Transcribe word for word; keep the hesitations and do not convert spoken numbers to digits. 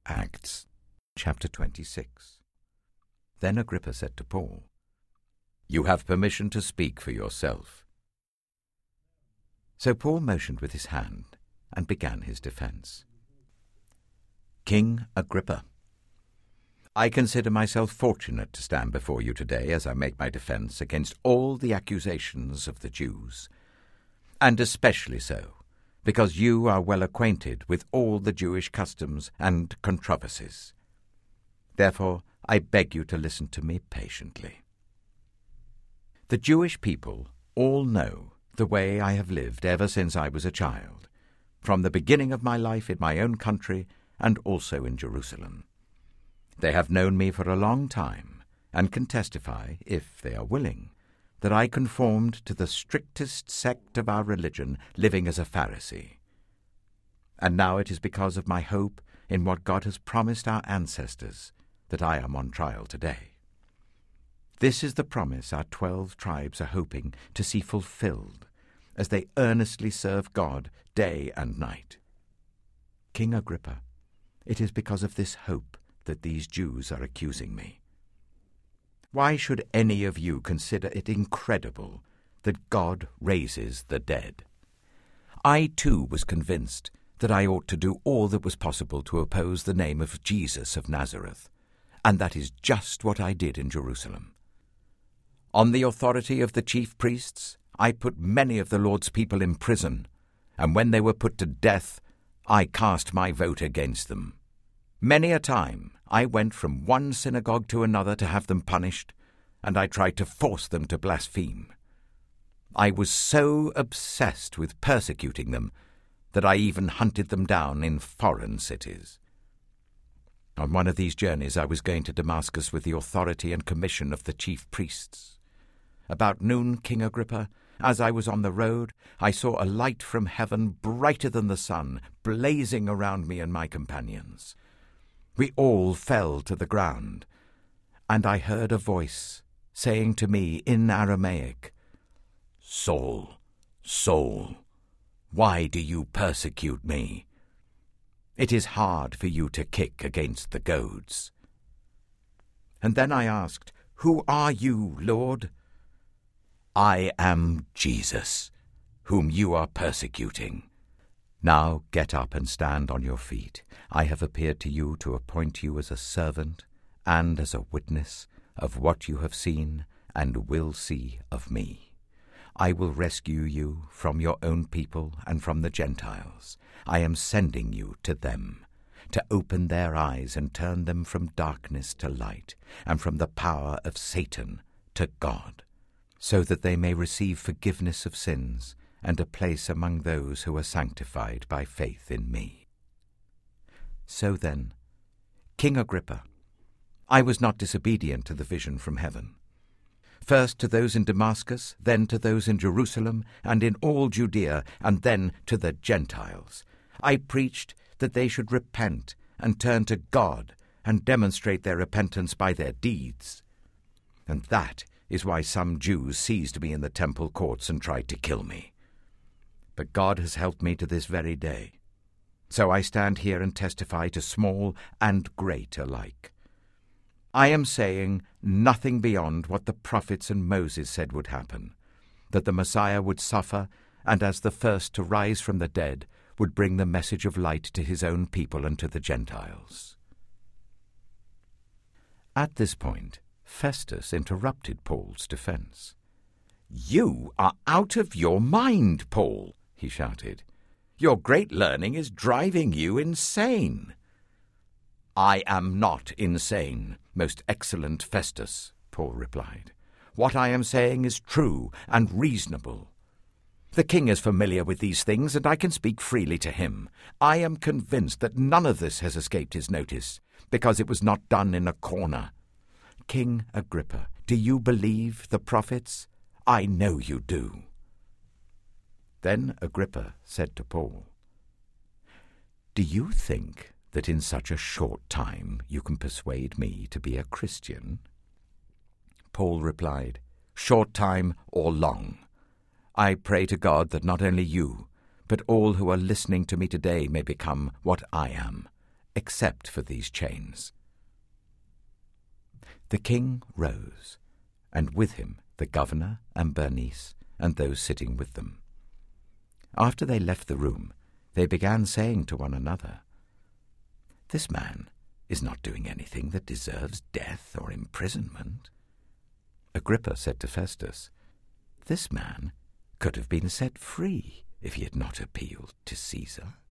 Acts, chapter twenty-six. Then Agrippa said to Paul, "You have permission to speak for yourself." So Paul motioned with his hand and began his defense. King Agrippa, I consider myself fortunate to stand before you today as I make my defense against all the accusations of the Jews, and especially so because you are well acquainted with all the Jewish customs and controversies. Therefore, I beg you to listen to me patiently. The Jewish people all know the way I have lived ever since I was a child, from the beginning of my life in my own country and also in Jerusalem. They have known me for a long time and can testify, if they are willing, that I conformed to the strictest sect of our religion, living as a Pharisee. And now it is because of my hope in what God has promised our ancestors that I am on trial today. This is the promise our twelve tribes are hoping to see fulfilled as they earnestly serve God day and night. King Agrippa, it is because of this hope that these Jews are accusing me. Why should any of you consider it incredible that God raises the dead? I too was convinced that I ought to do all that was possible to oppose the name of Jesus of Nazareth, and that is just what I did in Jerusalem. On the authority of the chief priests, I put many of the Lord's people in prison, and when they were put to death, I cast my vote against them. Many a time I went from one synagogue to another to have them punished, and I tried to force them to blaspheme. I was so obsessed with persecuting them that I even hunted them down in foreign cities. On one of these journeys I was going to Damascus with the authority and commission of the chief priests. About noon, King Agrippa, as I was on the road, I saw a light from heaven brighter than the sun, blazing around me and my companions. We all fell to the ground, and I heard a voice saying to me in Aramaic, "Saul, Saul, why do you persecute me? It is hard for you to kick against the goads." And then I asked, "Who are you, Lord?" "I am Jesus, whom you are persecuting. Now get up and stand on your feet. I have appeared to you to appoint you as a servant and as a witness of what you have seen and will see of me. I will rescue you from your own people and from the Gentiles. I am sending you to them, to open their eyes and turn them from darkness to light, and from the power of Satan to God, so that they may receive forgiveness of sins and a place among those who are sanctified by faith in me." So then, King Agrippa, I was not disobedient to the vision from heaven. First to those in Damascus, then to those in Jerusalem, and in all Judea, and then to the Gentiles. I preached that they should repent and turn to God and demonstrate their repentance by their deeds. And that is why some Jews seized me in the temple courts and tried to kill me. But God has helped me to this very day. So I stand here and testify to small and great alike. I am saying nothing beyond what the prophets and Moses said would happen, that the Messiah would suffer, and as the first to rise from the dead, would bring the message of light to his own people and to the Gentiles. At this point, Festus interrupted Paul's defense. "You are out of your mind, Paul," he shouted. "Your great learning is driving you insane." "I am not insane, most excellent Festus," Paul replied. "What I am saying is true and reasonable. The king is familiar with these things, and I can speak freely to him. I am convinced that none of this has escaped his notice, because it was not done in a corner. King Agrippa, do you believe the prophets? I know you do." Then Agrippa said to Paul, "Do you think that in such a short time you can persuade me to be a Christian?" Paul replied, "Short time or long, I pray to God that not only you, but all who are listening to me today may become what I am, except for these chains." The king rose, and with him the governor and Bernice and those sitting with them. After they left the room, they began saying to one another, "This man is not doing anything that deserves death or imprisonment." Agrippa said to Festus, "This man could have been set free if he had not appealed to Caesar."